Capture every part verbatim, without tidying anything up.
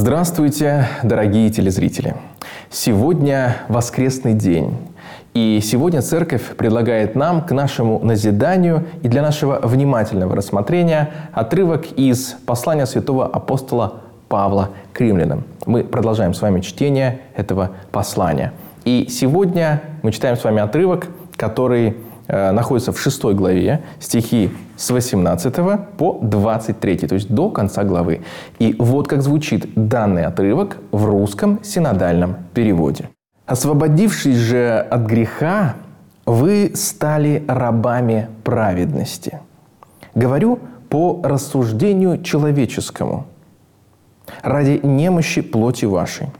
Здравствуйте, дорогие телезрители! Сегодня воскресный день. И сегодня Церковь предлагает нам к нашему назиданию и для нашего внимательного рассмотрения отрывок из послания святого апостола Павла к римлянам. Мы продолжаем с вами чтение этого послания. И сегодня мы читаем с вами отрывок, который э, находится в шестой главе, стихи с восемнадцатого по двадцать третий, то есть до конца главы. И вот как звучит данный отрывок в русском синодальном переводе. «Освободившись же от греха, вы стали рабами праведности. Говорю по рассуждению человеческому, ради немощи плоти вашей.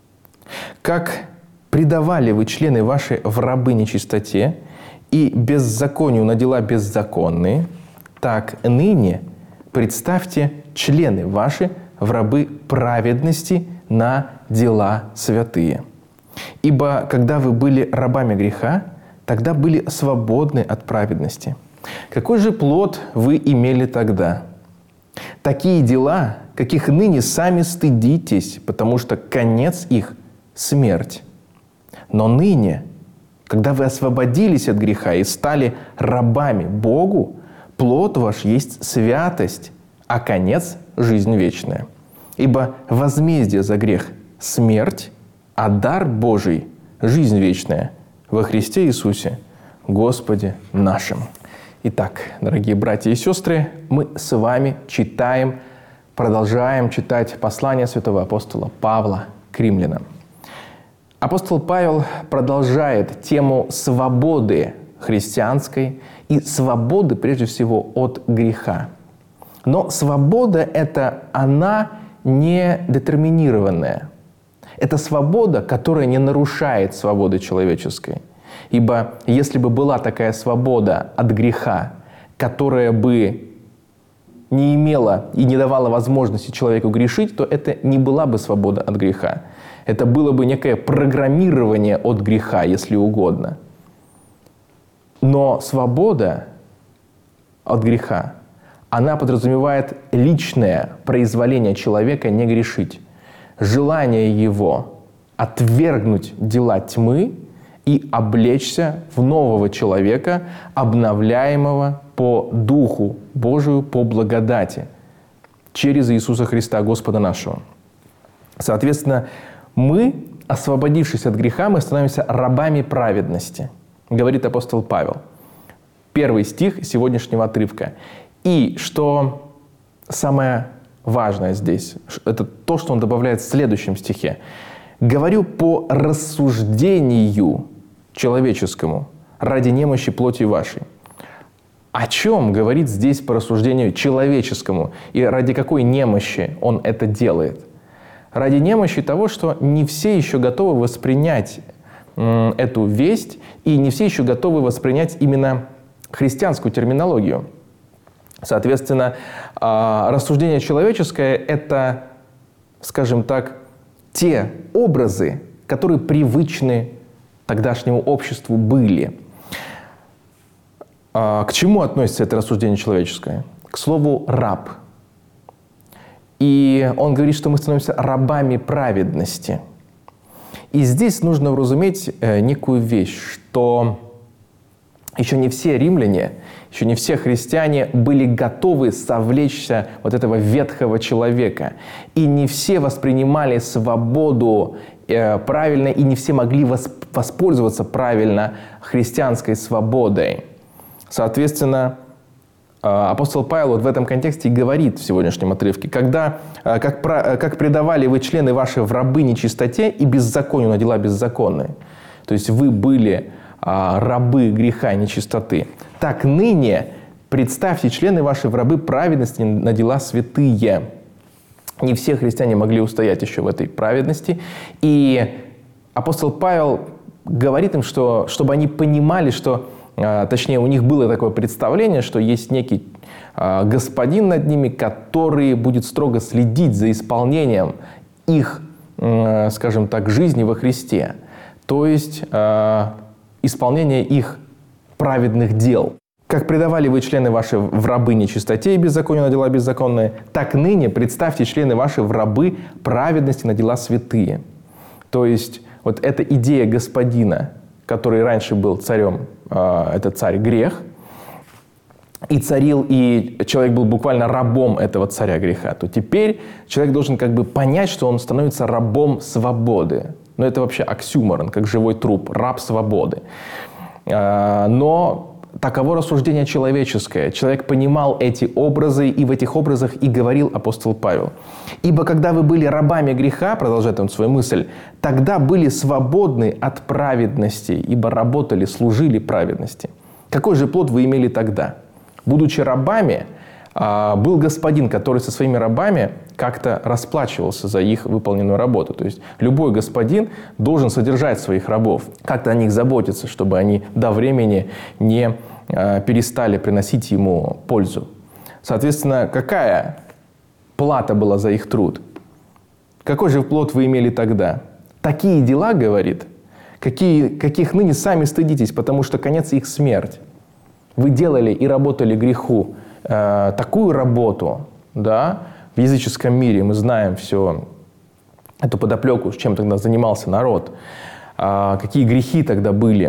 Как предавали вы члены ваши в рабы нечистоте и беззаконию на дела беззаконные, так ныне представьте члены ваши в рабы праведности на дела святые. Ибо когда вы были рабами греха, тогда были свободны от праведности. Какой же плод вы имели тогда? Такие дела, каких ныне сами стыдитесь, потому что конец их – смерть. Но ныне, когда вы освободились от греха и стали рабами Богу, плод ваш есть святость, а конец – жизнь вечная. Ибо возмездие за грех – смерть, а дар Божий – жизнь вечная во Христе Иисусе, Господе нашим». Итак, дорогие братья и сестры, мы с вами читаем, продолжаем читать послание святого апостола Павла к римлянам. Апостол Павел продолжает тему свободы христианской и свободы, прежде всего, от греха. Но свобода эта, она не детерминированная. Это свобода, которая не нарушает свободы человеческой. Ибо если бы была такая свобода от греха, которая бы не имела и не давала возможности человеку грешить, то это не была бы свобода от греха. Это было бы некое программирование от греха, если угодно. Но свобода от греха, она подразумевает личное произволение человека не грешить. Желание его отвергнуть дела тьмы и облечься в нового человека, обновляемого по Духу Божию, по благодати, через Иисуса Христа, Господа нашего. Соответственно, мы, освободившись от греха, мы становимся рабами праведности, говорит апостол Павел. Первый стих сегодняшнего отрывка. И что самое важное здесь, это то, что он добавляет в следующем стихе. «Говорю по рассуждению человеческому, ради немощи плоти вашей». О чем говорит здесь по рассуждению человеческому? И ради какой немощи он это делает? Ради немощи того, что не все еще готовы воспринять м, эту весть, и не все еще готовы воспринять именно христианскую терминологию. Соответственно, э, рассуждение человеческое – это, скажем так, те образы, которые привычны тогдашнему обществу были. К чему относится это рассуждение человеческое? К слову «раб». И он говорит, что мы становимся рабами праведности. И здесь нужно уразуметь некую вещь, что еще не все римляне, еще не все христиане были готовы совлечься вот этого ветхого человека. И не все воспринимали свободу правильно, и не все могли воспользоваться правильно христианской свободой. Соответственно, апостол Павел вот в этом контексте и говорит в сегодняшнем отрывке, когда, как, как предавали вы члены ваши в рабы нечистоте и беззаконию на дела беззаконные. То есть вы были а, рабы греха и нечистоты. Так ныне представьте члены ваши в рабы праведности на дела святые. Не все христиане могли устоять еще в этой праведности. И апостол Павел говорит им, что, чтобы они понимали, что точнее, у них было такое представление, что есть некий э, господин над ними, который будет строго следить за исполнением их, э, скажем так, жизни во Христе. То есть, э, исполнение их праведных дел. Как предавали вы члены ваши в рабы нечистоте и беззаконию на дела беззаконные, так ныне представьте члены ваши в рабы праведности на дела святые». То есть вот эта идея господина, который раньше был царем, э, это царь грех, и царил, и человек был буквально рабом этого царя греха, то теперь человек должен как бы понять, что он становится рабом свободы. Но это вообще оксюморон, как живой труп, раб свободы. Э, но таково рассуждение человеческое. Человек понимал эти образы, и в этих образах и говорил апостол Павел. «Ибо когда вы были рабами греха, — продолжает он свою мысль, — тогда были свободны от праведности, ибо работали, служили праведности». Какой же плод вы имели тогда? Будучи рабами, был господин, который со своими рабами как-то расплачивался за их выполненную работу. То есть любой господин должен содержать своих рабов, как-то о них заботиться, чтобы они до времени не перестали приносить ему пользу. Соответственно, какая плата была за их труд? Какой же плод вы имели тогда? Такие дела, говорит, какие, каких ныне сами стыдитесь, потому что конец их смерть. Вы делали и работали греху э, такую работу, да, в языческом мире, мы знаем все, эту подоплеку, чем тогда занимался народ, э, какие грехи тогда были.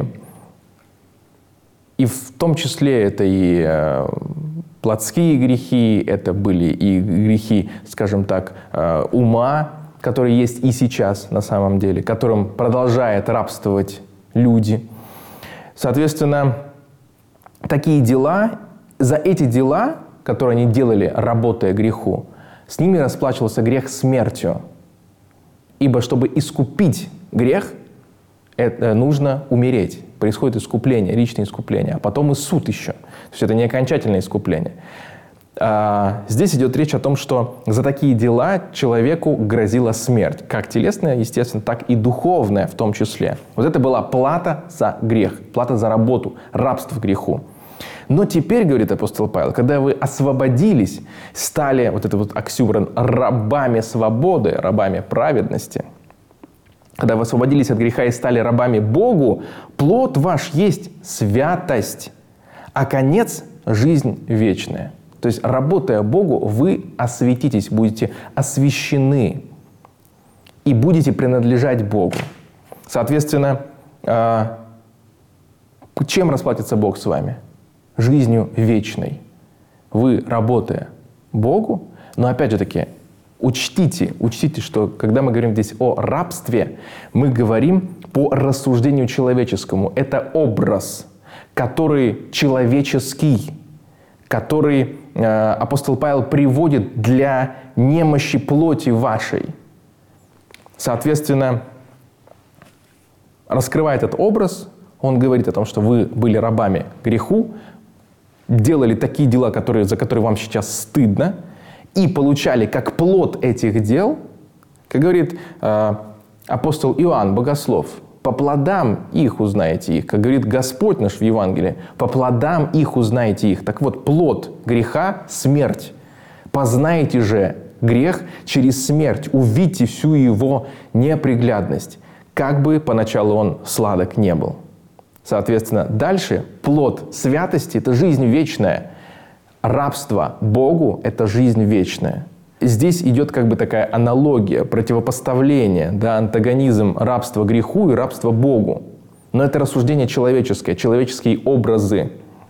И в том числе это и э, плотские грехи, это были и грехи, скажем так, э, ума, которые есть и сейчас на самом деле, которым продолжает рабствовать люди. Соответственно, такие дела, за эти дела, которые они делали, работая греху, с ними расплачивался грех смертью. Ибо чтобы искупить грех, это нужно умереть. Происходит искупление, личное искупление, а потом и суд еще. То есть это не окончательное искупление. А здесь идет речь о том, что за такие дела человеку грозила смерть. Как телесная, естественно, так и духовная в том числе. Вот это была плата за грех, плата за работу, рабство греху. Но теперь, говорит апостол Павел, когда вы освободились, стали, вот это вот оксюморон, рабами свободы, рабами праведности, когда вы освободились от греха и стали рабами Богу, плод ваш есть святость, а конец – жизнь вечная. То есть, работая Богу, вы осветитесь, будете освящены и будете принадлежать Богу. Соответственно, чем расплатится Бог с вами? Жизнью вечной. Вы, работая Богу, но опять же таки, учтите, учтите, что когда мы говорим здесь о рабстве, мы говорим по рассуждению человеческому. Это образ, который человеческий, который э, апостол Павел приводит для немощи плоти вашей. Соответственно, раскрывая этот образ, он говорит о том, что вы были рабами греху, делали такие дела, которые, за которые вам сейчас стыдно, и получали как плод этих дел, как говорит э, апостол Иоанн, богослов, по плодам их узнаете их. Как говорит Господь наш в Евангелии, по плодам их узнаете их. Так вот, плод греха – смерть. Познаете же грех через смерть, увидьте всю его неприглядность, как бы поначалу он сладок не был. Соответственно, дальше плод святости – это жизнь вечная. Рабство Богу – это жизнь вечная. Здесь идет как бы такая аналогия, противопоставление, да, антагонизм рабства греху и рабства Богу. Но это рассуждение человеческое, человеческие образы,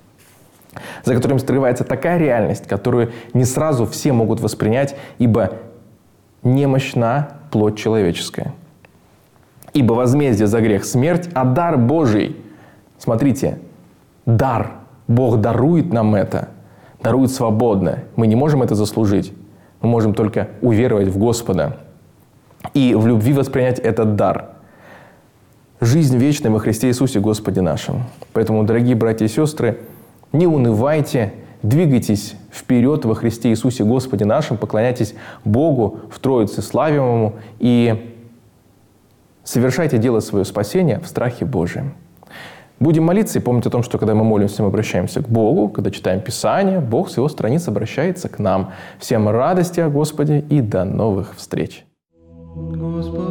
за которыми скрывается такая реальность, которую не сразу все могут воспринять, ибо немощна плоть человеческая. Ибо возмездие за грех – смерть, а дар Божий – смотрите, дар. Бог дарует нам это, дарует свободно. Мы не можем это заслужить. Мы можем только уверовать в Господа и в любви воспринять этот дар. Жизнь вечная во Христе Иисусе Господе нашим. Поэтому, дорогие братья и сестры, не унывайте, двигайтесь вперед во Христе Иисусе Господе нашим, поклоняйтесь Богу в Троице славимому и совершайте дело свое спасения в страхе Божьем. Будем молиться и помнить о том, что когда мы молимся, мы обращаемся к Богу, когда читаем Писание, Бог с Его страниц обращается к нам. Всем радости о Господе и до новых встреч! Господи.